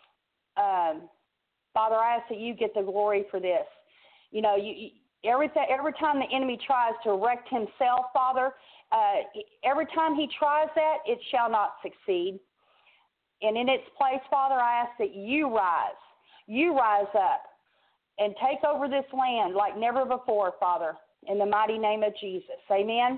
Um, Father, I ask that you get the glory for this. You know, you, you, every, th- every time the enemy tries to erect himself, Father, uh, every time he tries that, it shall not succeed. And in its place, Father, I ask that you rise. You rise up and take over this land like never before, Father, in the mighty name of Jesus. Amen.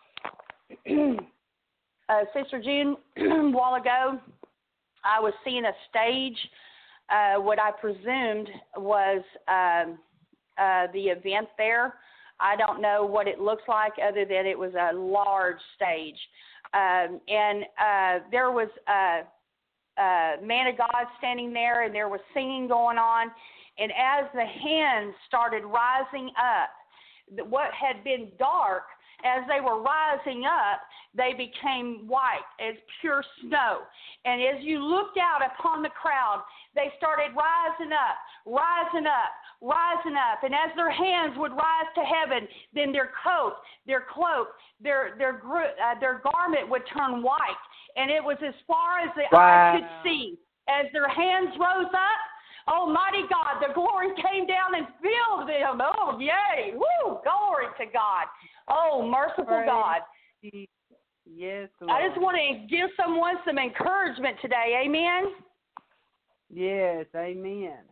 uh, Sister June, a while ago, I was seeing a stage. Uh, what I presumed was um, uh, the event there. I don't know what it looks like other than it was a large stage. Um, and uh, there was a Uh, man of God standing there, and there was singing going on. And as the hands started rising up, what had been dark, as they were rising up, they became white as pure snow. And as you looked out upon the crowd, they started rising up, rising up, rising up. And as their hands would rise to heaven, then their coat, their cloak, their their uh, their garment would turn white. And it was as far as the wow. eye could see. As their hands rose up, Almighty God, the glory came down and filled them. Oh, yay. Woo, glory to God. Oh, merciful Praise God. Yes, Lord. I just want to give someone some encouragement today. Amen? Yes, amen.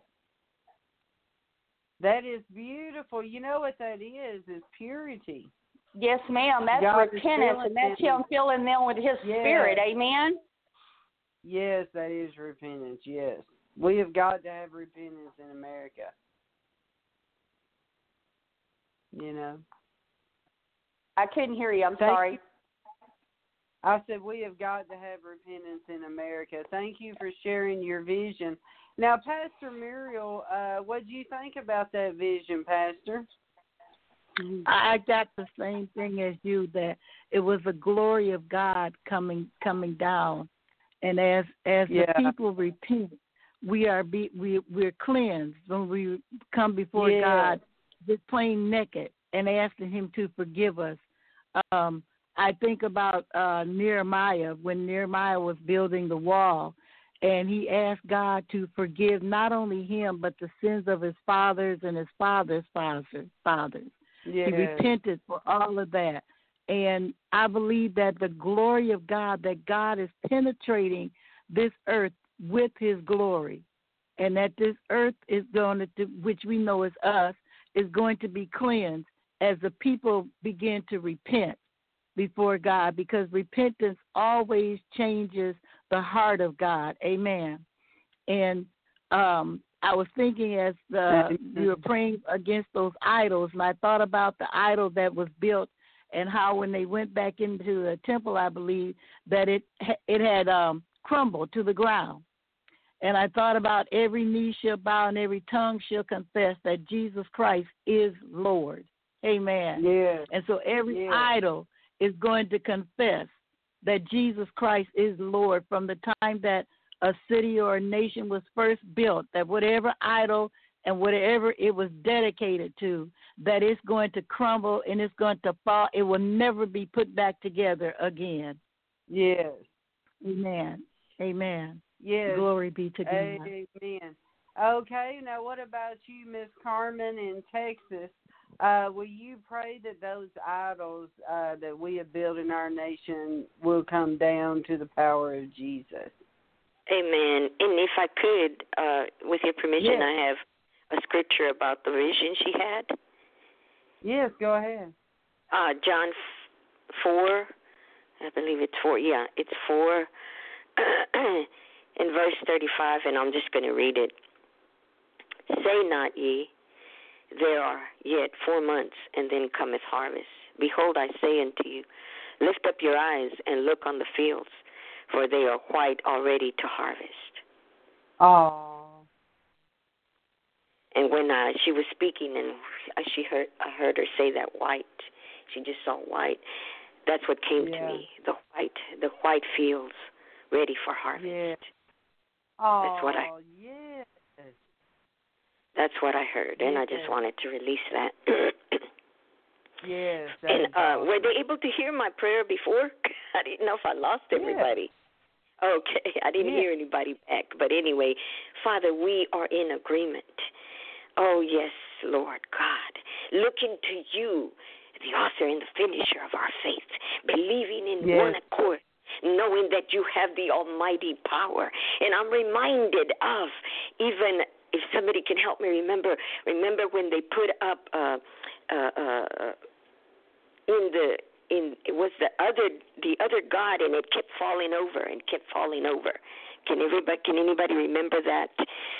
That is beautiful. You know what that is, is purity. Yes, ma'am. That's God repentance, and that's him filling them with his yes. spirit. Amen? Yes, that is repentance, yes. We have got to have repentance in America. You know? I couldn't hear you. I'm Thank sorry. You. I said we have got to have repentance in America. Thank you for sharing your vision. Now, Pastor Muriel, uh, what do you think about that vision, Pastor? I got the same thing as you, that it was the glory of God coming coming down, and as as yeah. the people repent, we are be we we're cleansed when we come before yeah. God, just plain naked, and asking Him to forgive us. Um, I think about uh, Nehemiah when Nehemiah was building the wall, and he asked God to forgive not only him but the sins of his fathers and his fathers' fathers. fathers. Yes. He repented for all of that. And I believe that the glory of God, that God is penetrating this earth with his glory, and that this earth is going to, which we know is us, is going to be cleansed as the people begin to repent before God, because repentance always changes the heart of God. Amen. And um I was thinking as the, you were praying against those idols, and I thought about the idol that was built and how when they went back into the temple, I believe, that it it had um, crumbled to the ground. And I thought about every knee shall bow and every tongue shall confess that Jesus Christ is Lord. Amen. Yeah. And so every yeah. idol is going to confess that Jesus Christ is Lord from the time that a city or a nation was first built, that whatever idol and whatever it was dedicated to, that it's going to crumble and it's going to fall. It will never be put back together again. Yes. Amen. Amen. Yes. Glory be to God. Amen. Okay, now what about you, Miss Carmen in Texas? Uh, will you pray that those idols uh, that we have built in our nation will come down to the power of Jesus? Amen. And if I could, uh, with your permission, yes. I have a scripture about the vision she had. Yes, go ahead. Uh, John four, I believe it's four. Yeah, it's four. In verse thirty-five, and I'm just going to read it. Say not ye, there are yet four months, and then cometh harvest. Behold, I say unto you, lift up your eyes and look on the fields, for they are white already to harvest. Oh. And when uh, she was speaking, and she heard, I heard her say that white. She just saw white. That's what came yeah. to me. The white, the white fields ready for harvest. Yeah. Oh, that's what I. Yes. That's what I heard, and yes. I just wanted to release that. yes. That and uh, awesome. Were they able to hear my prayer before? I didn't know if I lost everybody. Yes. Okay, I didn't yes. hear anybody back. But anyway, Father, we are in agreement. Oh, yes, Lord God. Looking to you, the author and the finisher of our faith, believing in yes. one accord, knowing that you have the almighty power. And I'm reminded of, even if somebody can help me remember, remember when they put up uh, uh, uh, in the, in it was the other the other god, and it kept falling over and kept falling over. Can everybody can anybody remember that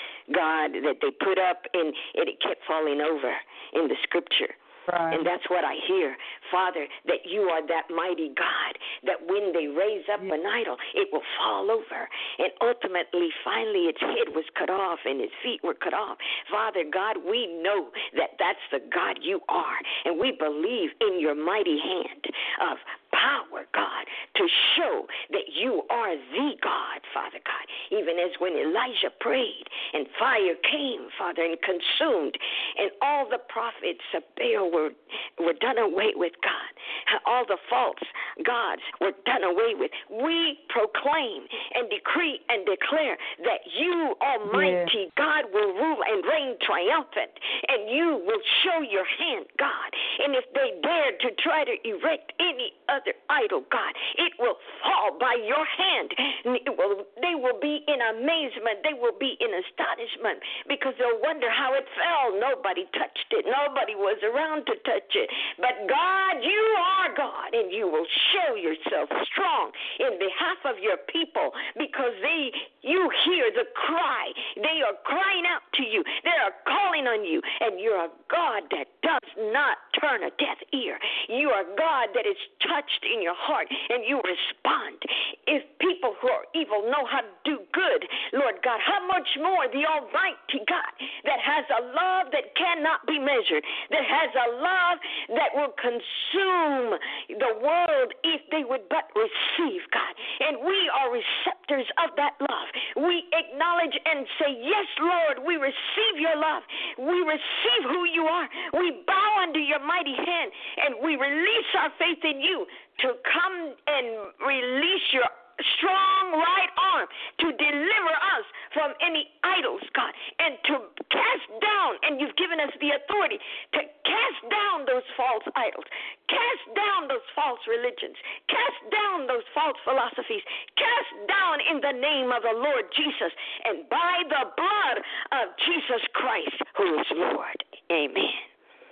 God that they put up and it kept falling over in the scripture? Right. And that's what I hear, Father, that you are that mighty God, that when they raise up yeah. an idol, it will fall over. And ultimately, finally, its head was cut off and its feet were cut off. Father God, we know that that's the God you are. And we believe in your mighty hand of power, God, to show that you are the God, Father God. Even as when Elijah prayed and fire came, Father, and consumed, and all the prophets of Baal were, were done away with, God. All the false gods were done away with. We proclaim and decree and declare that you, Almighty yeah. God, will rule and reign triumphant, and you will show your hand, God. And if they dare to try to erect any other idol, God, it will fall by your hand. It will, they will be in amazement. They will be in astonishment because they'll wonder how it fell. Nobody touched it. Nobody was around to touch it. But God, you are God, and you will show yourself strong in behalf of your people because they, you hear the cry. They are crying out to you. They are calling on you, and you're a God that does not turn a deaf ear. You are God that is touched in your heart, and you respond. If people who are evil know how to do good, Lord God, how much more the Almighty God that has a love that cannot be measured, that has a love that will consume the world if they would but receive, God. And we are receptors of that love. We acknowledge and say, yes, Lord, we receive your love. We receive who you are. We bow under your mighty hand, and we release our faith in you to come and release your strong right arm to deliver us from any idols, God, and to cast down, and you've given us the authority to cast down those false idols, cast down those false religions, cast down those false philosophies, cast down in the name of the Lord Jesus, and by the blood of Jesus Christ, who is Lord. Amen.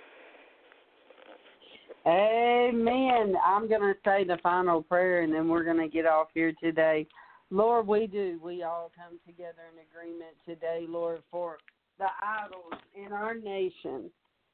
Amen. I'm going to say the final prayer, and then we're going to get off here today. Lord, we do. We all come together in agreement today, Lord, for the idols in our nation.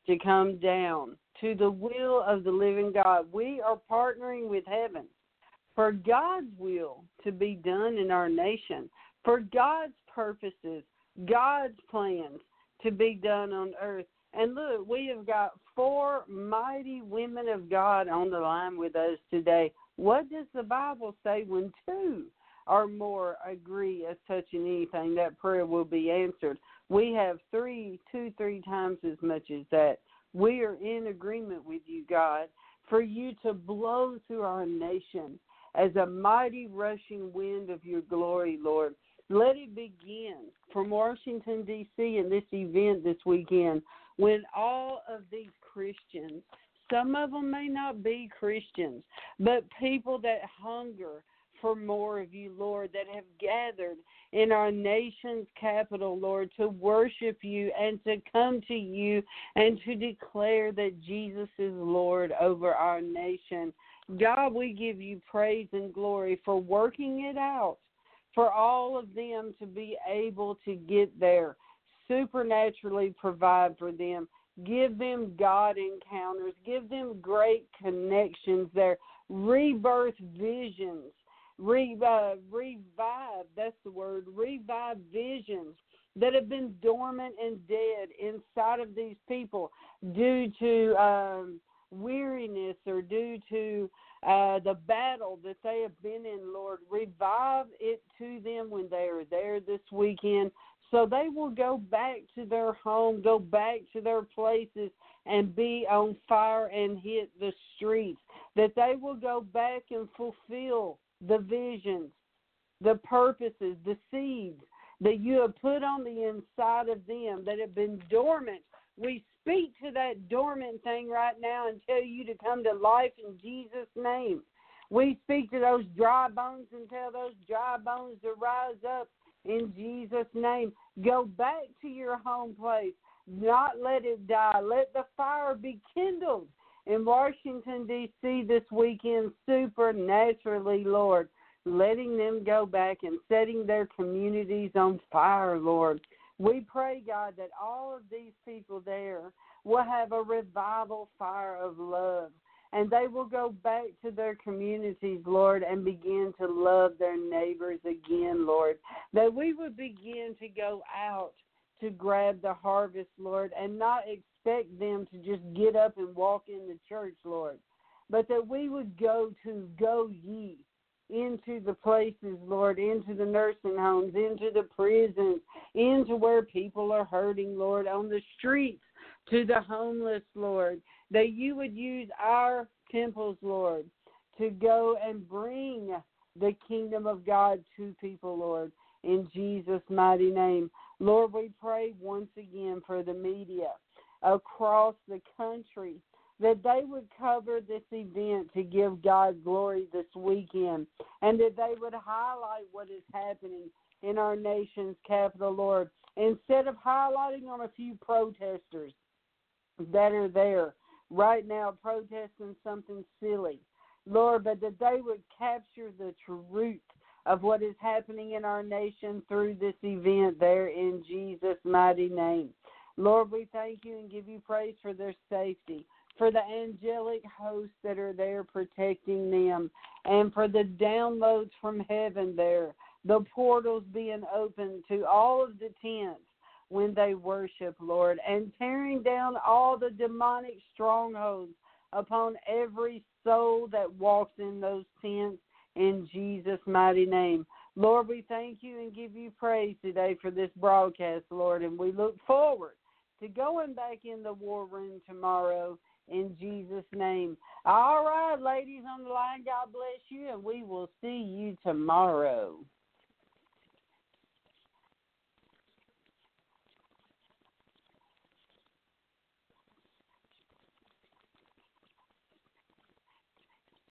to come down to the will of the living God. We are partnering with heaven for God's will to be done in our nation, for God's purposes, God's plans to be done on earth. And look, we have got four mighty women of God on the line with us today. What does the Bible say when two or more agree as touching anything, that prayer will be answered? We have three, two, three times as much as that. We are in agreement with you, God, for you to blow through our nation as a mighty rushing wind of your glory, Lord. Let it begin from Washington, D C in this event this weekend when all of these Christians, some of them may not be Christians, but people that hunger for more of you, Lord, that have gathered in our nation's capital, Lord, to worship you and to come to you and to declare that Jesus is Lord over our nation. God, we give you praise and glory for working it out, for all of them to be able to get there, supernaturally provide for them, give them God encounters, give them great connections there, rebirth visions, re, uh, revive, that's the word, revive visions that have been dormant and dead inside of these people due to um, weariness or due to uh, the battle that they have been in, Lord. Revive it to them when they are there this weekend so they will go back to their home, go back to their places and be on fire and hit the streets, that they will go back and fulfill the visions, the purposes, the seeds that you have put on the inside of them that have been dormant. We speak to that dormant thing right now and tell you to come to life in Jesus' name. We speak to those dry bones and tell those dry bones to rise up in Jesus' name. Go back to your home place. Not let it die. Let the fire be kindled in Washington, D C this weekend supernaturally, Lord, letting them go back and setting their communities on fire, Lord. We pray, God, that all of these people there will have a revival fire of love, and they will go back to their communities, Lord, and begin to love their neighbors again, Lord, that we would begin to go out to grab the harvest, Lord, and not expect them to just get up and walk in the church, Lord, but that we would go to go ye into the places, Lord, into the nursing homes, into the prisons, into where people are hurting, Lord, on the streets, to the homeless, Lord, that you would use our temples, Lord, to go and bring the kingdom of God to people, Lord, in Jesus' mighty name. Lord, we pray once again for the media across the country, that they would cover this event to give God glory this weekend, and that they would highlight what is happening in our nation's capital, Lord, instead of highlighting on a few protesters that are there right now protesting something silly, Lord, but that they would capture the truth of what is happening in our nation through this event there in Jesus' mighty name. Lord, we thank you and give you praise for their safety, for the angelic hosts that are there protecting them, and for the downloads from heaven there, the portals being opened to all of the tents when they worship, Lord, and tearing down all the demonic strongholds upon every soul that walks in those tents in Jesus' mighty name. Lord, we thank you and give you praise today for this broadcast, Lord, and we look forward to going back in the war room tomorrow in Jesus' name. All right, ladies on the line, God bless you, and we will see you tomorrow.